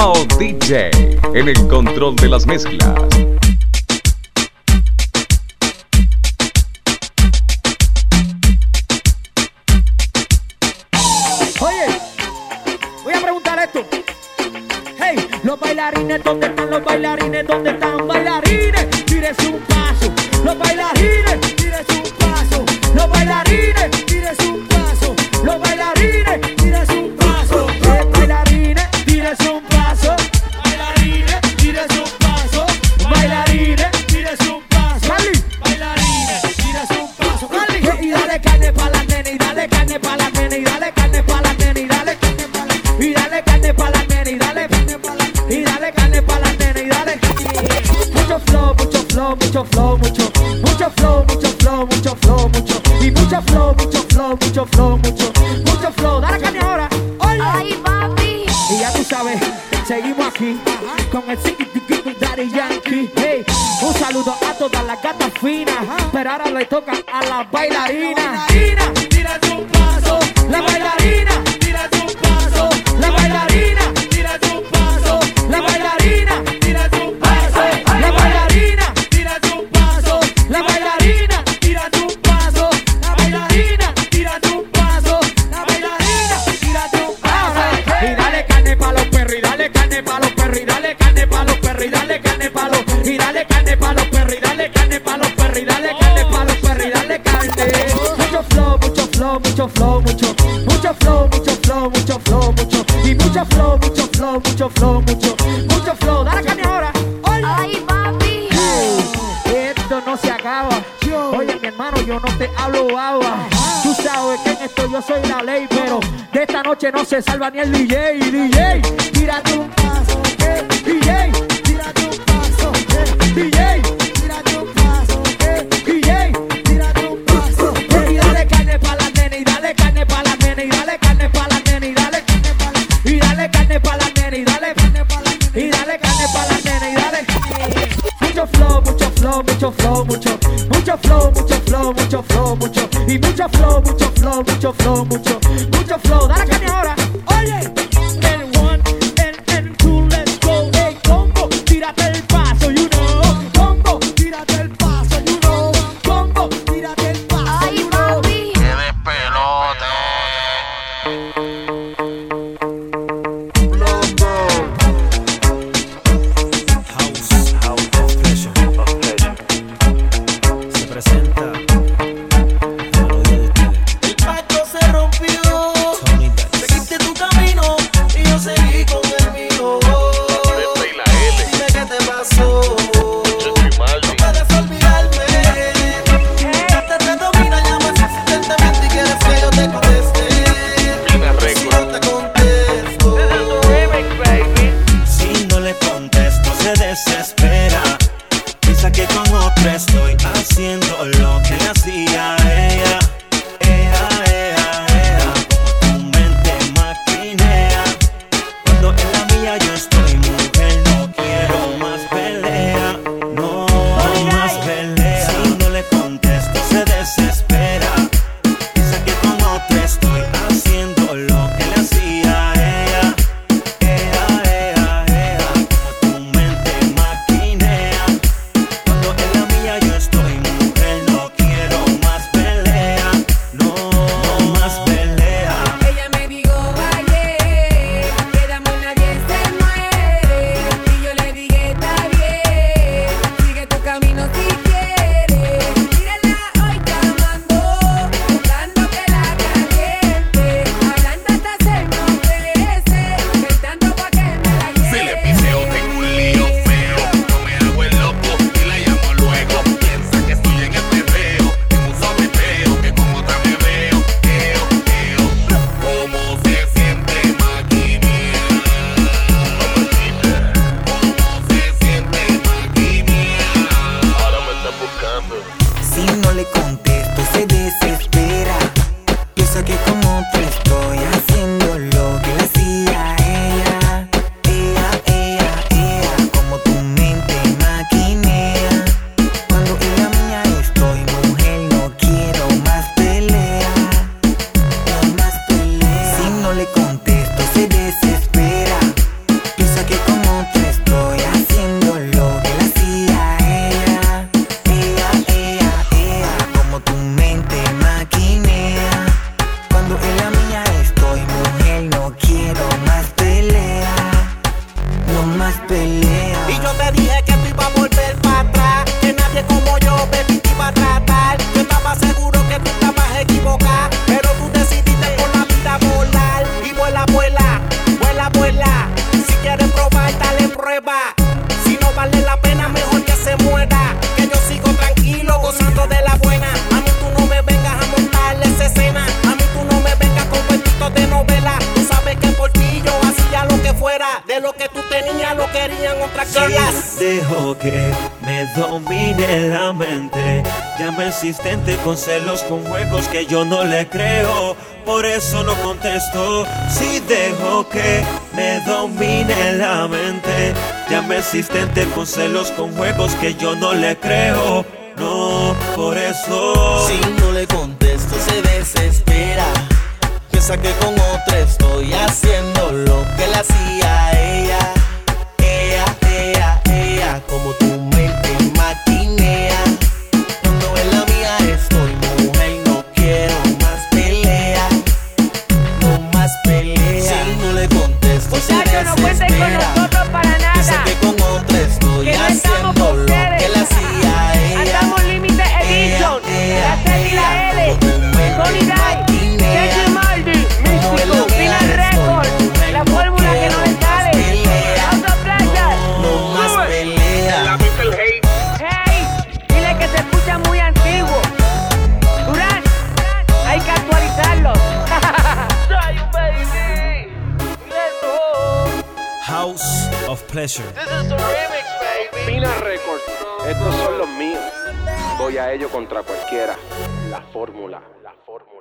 Mao DJ en el control de las mezclas. Oye, voy a preguntar esto. Hey, los bailarines, ¿dónde están los bailarines? ¿Dónde están bailarines? Tírese un paso. Los bailarines, tírese un paso. Los bailarines, tírese un paso. Los bailarines, tírese un paso. Bailarines, tírese un paso. Bailarines, tírese un paso. Bailarines, tírese un paso. Cali. Bailarines, tírese un paso. Cali. Y dale carne pa' la nena, y dale carne pa' la nena, y dale carne pa' la nena, y dale carne pa' la nena, y dale carne pa' la nena, y dale carne pa' la nena, y dale carne pa' la nena, y dale. Mucho flow, mucho flow, mucho flow, mucho flow, mucho flow, mucho flow, mucho y mucho flow, mucho flow, mucho flow, mucho flow. Dale carne ahora. Oye. Ay, papi. Y ya tú sabes, seguimos aquí con el Ziggy Daddy Yankee. Hey, un saludo a todas las gatas finas, pero ahora le toca a las bailarinas. Tírate un paso, la bailarina. Tírate un paso, la bailarina. Tírate un paso, la bailarina. Tírate un paso, la bailarina. Tírate un paso, la bailarina. Tírate un paso, la bailarina. Tírate un paso, la bailarina. Tírate un paso. Y dale carne pa' los perros, y dale carne pa' los perros, y dale carne pa' los perros, y dale carne pa' los, y dale carne pa' los perros, y dale carne pa' los perros, y dale carne pa' los perros, y dale carne. Mucho flow, mucho flow, mucho flow, mucho flow, mucho flow, mucho flow, mucho y mucho flow, mucho flow, mucho flow, mucho flow. Dale carne ahora. Oye. Ay, papi. Esto no se acaba. Oye, mi hermano, yo no te hablo agua. Tú sabes que en esto yo soy la ley, pero de esta noche no se salva ni el DJ. DJ, tírate un paso. DJ, tírate un paso. DJ, tírate un paso. DJ, tírate un paso. Y dale carne pa' la nena, y dale carne pa' la nena, y dale carne pa' la nena, y dale carne pa' la, y dale carne pa' la nena, y dale carne pa' la nena, y dale carne pa' la nena, y dale. Mucho flow, mucho flow, mucho flow, mucho flow, mucho flow, mucho flow, mucho y mucho flow, mucho flow, mucho flow, mucho flow. Dale carne ahora. Oye. And one, and two, let's go. Hey, combo, tírate el paso, you know. Combo, tírate el paso, you know. Combo, tírate el paso, Ay, you know. papi. ¡Qué despelote! House of Pleasure. Se presenta la melodía de ustedes. El pacto se rompió. Tony Dice. Seguiste tu camino y yo seguí con el mío. Dime qué te pasó. No puedes olvidarme. Te domina, llamas insistentemente y quieres que yo te conteste. Si no te contesto. Si no le contesto se desespera. Piensa que con otro estoy haciendo lo que le hacía a ella. Tu mente maquinea. Cuando en la mía yo estoy, mujer, no quiero más pelea. No más pelea. Si no le contesto se desespera. Piensa que con otro estoy haciendo lo que le hacía a ella. Tu mente maquinea. Cuando en la mía yo estoy, mujer, no quiero más pelea. No más pelea. Ella me dijo ayer que de amor nadie se muere. Y yo le dije está bien, sigue tu camino si quieres. Mírala hoy llamando, buscando que la caliente. Hablando hasta se enloquece, gritando pa' que me la lleve. Si le piseo tengo un lío feo, no me hago el loco y la llamo luego. Piensa que estoy en el perreo, en un sobreteo, que con otra me veo. ¿Cómo se siente maquinea? ¿Cómo se siente maquinea? Ahora me está buscando. Si no le contesto se desespera. Piensa que como te estoy haciendo lo que le hacía a ella. Como tu mente maquinea. Cuando en la mía estoy, mujer, no quiero más pelea. No más pelea. Si no le contesto se desespera. Piensa que Macholas. Dejo que me domine la mente. Llama insistente con celos, con juegos que yo no le creo. Por eso no contesto. Si dejo que me domine la mente. Llama insistente con celos, con juegos que yo no le creo. No, por eso. Si no le contesto se desespera. Piensa que con otra estoy haciendo lo que le hacía a ella. Ella, como tu mente maquinea. Cuando en la mía estoy, mujer, no quiero más pelea. No más pelea. Si no le contesto se Muchachos, no cuenten con desespera. nosotros para Piensa nada. que con otra estoy Que no estamos haciendo con lo que ustedes. le hacía a ella. Andamos Limited Edition. La C y la L. Tony Dai. Sergio Maldi. Místico. Final Record. La fórmula que no le sale. House of Pleasure. No más pelea. Hey, dile que se escucha muy antiguo. Durán, hay que actualizarlo. House of Pleasure. Pina Records, estos son los míos. Voy a ello contra cualquiera. La fórmula.